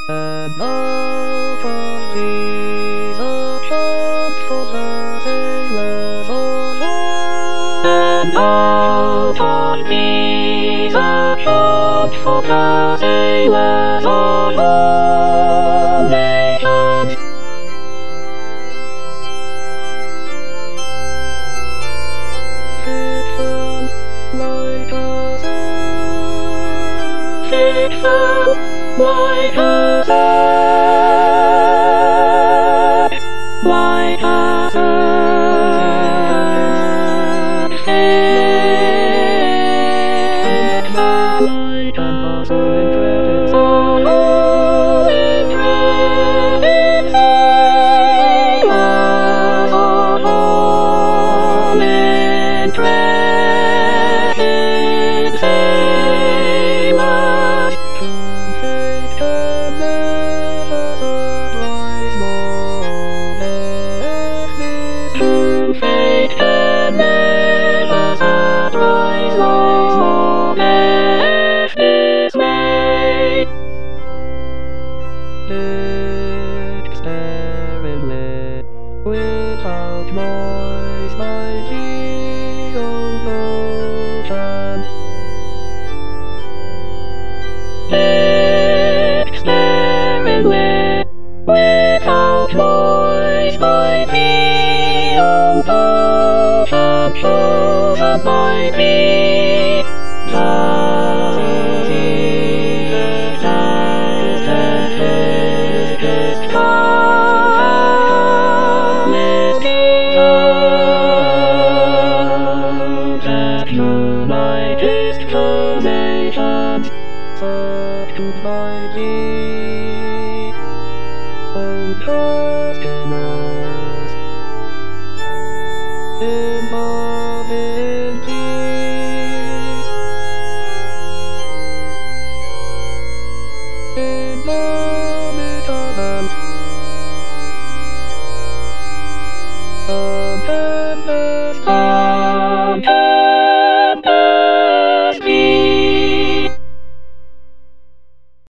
And out of these a shot for the sailors on board. And out of these a shot for the sailors on all nations. Fit firm like a sail. Fit firm like a sail. Like a sail. Fit firm like an hustle in dreaded sailors on all in dreaded sailors. Fate can never surprise more if this fate can never surprise more if this may experiment without noise by the old ocean. Experiment without noise by the old ocean, chosen by the United nations, subdued by thee, old customers, involved in peace, involved